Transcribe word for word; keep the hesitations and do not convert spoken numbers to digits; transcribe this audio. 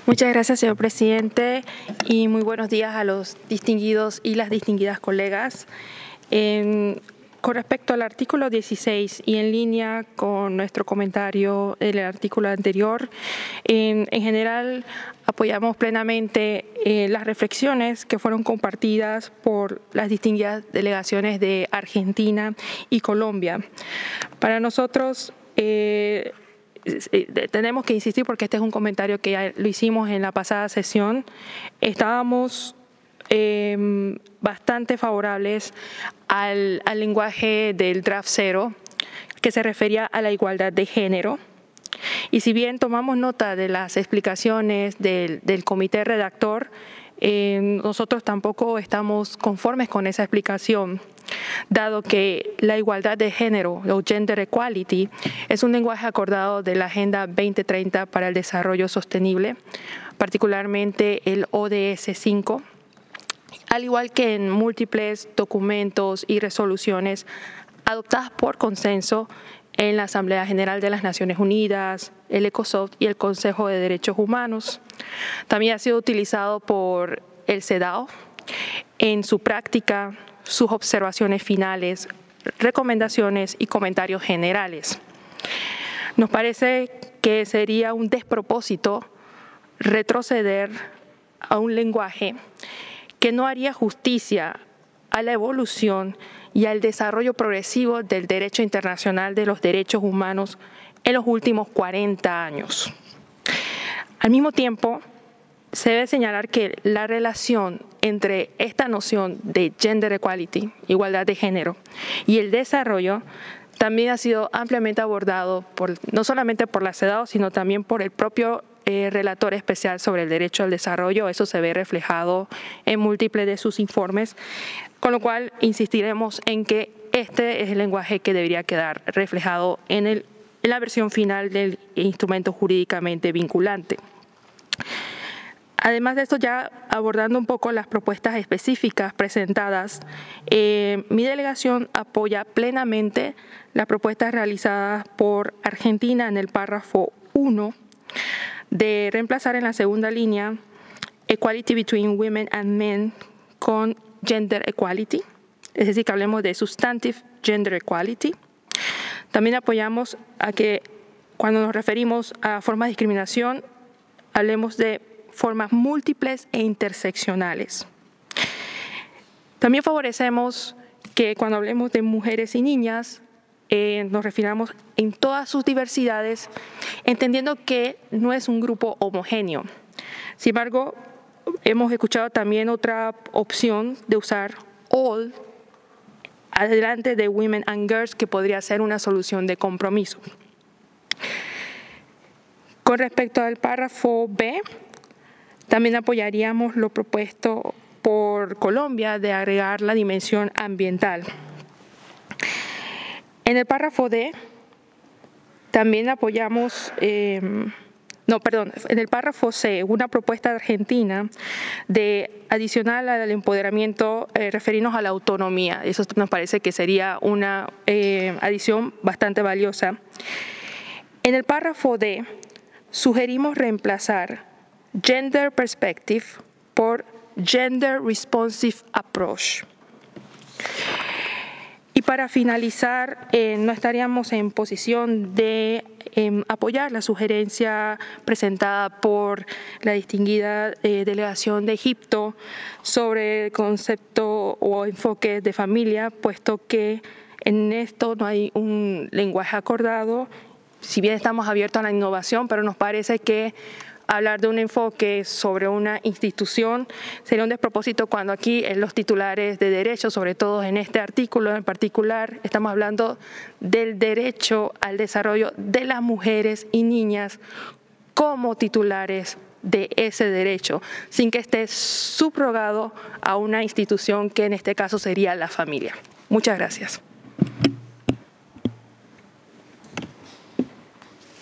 Muchas gracias, señor presidente, y muy buenos días a los distinguidos y las distinguidas colegas. En, con respecto al artículo dieciséis y en línea con nuestro comentario del artículo anterior, en, en general apoyamos plenamente eh, las reflexiones que fueron compartidas por las distinguidas delegaciones de Argentina y Colombia. Para nosotros, eh, tenemos que insistir porque este es un comentario que ya lo hicimos en la pasada sesión. Estábamos eh, bastante favorables al, al lenguaje del draft cero, que se refería a la igualdad de género. Y si bien tomamos nota de las explicaciones del, del comité redactor, eh, nosotros tampoco estamos conformes con esa explicación, dado que la igualdad de género o gender equality es un lenguaje acordado de la Agenda veinte treinta para el Desarrollo Sostenible, particularmente el O D S cinco, al igual que en múltiples documentos y resoluciones adoptadas por consenso en la Asamblea General de las Naciones Unidas, el ECOSOC y el Consejo de Derechos Humanos. También ha sido utilizado por el CEDAW en su práctica, sus observaciones finales, recomendaciones y comentarios generales. Nos parece que sería un despropósito retroceder a un lenguaje que no haría justicia a la evolución y al desarrollo progresivo del derecho internacional de los derechos humanos en los últimos cuarenta años. Al mismo tiempo, se debe señalar que la relación entre esta noción de gender equality, igualdad de género, y el desarrollo también ha sido ampliamente abordado por, no solamente por la CEDAW, sino también por el propio eh, relator especial sobre el derecho al desarrollo. Eso se ve reflejado en múltiples de sus informes, con lo cual insistiremos en que este es el lenguaje que debería quedar reflejado en, el, en la versión final del instrumento jurídicamente vinculante. Además de esto, ya abordando un poco las propuestas específicas presentadas, eh, mi delegación apoya plenamente las propuestas realizadas por Argentina en el párrafo uno de reemplazar en la segunda línea equality between women and men con gender equality, es decir, que hablemos de substantive gender equality. También apoyamos a que cuando nos referimos a formas de discriminación, hablemos de formas múltiples e interseccionales. También favorecemos que cuando hablemos de mujeres y niñas, eh, nos refiramos en todas sus diversidades, entendiendo que no es un grupo homogéneo. Sin embargo, hemos escuchado también otra opción de usar all adelante de women and girls, que podría ser una solución de compromiso. Con respecto al párrafo B, también apoyaríamos lo propuesto por Colombia de agregar la dimensión ambiental. En el párrafo D, también apoyamos, eh, no, perdón, en el párrafo C, una propuesta argentina de adicional al empoderamiento, eh, referirnos a la autonomía. Eso nos parece que sería una eh, adición bastante valiosa. En el párrafo D, sugerimos reemplazar gender perspective por gender responsive approach. Y para finalizar, eh, no estaríamos en posición de eh, apoyar la sugerencia presentada por la distinguida eh, delegación de Egipto sobre el concepto o enfoque de familia, puesto que en esto no hay un lenguaje acordado. Si bien estamos abiertos a la innovación, pero nos parece que hablar de un enfoque sobre una institución sería un despropósito cuando aquí en los titulares de derecho, sobre todo en este artículo en particular, estamos hablando del derecho al desarrollo de las mujeres y niñas como titulares de ese derecho, sin que esté subrogado a una institución que en este caso sería la familia. Muchas gracias.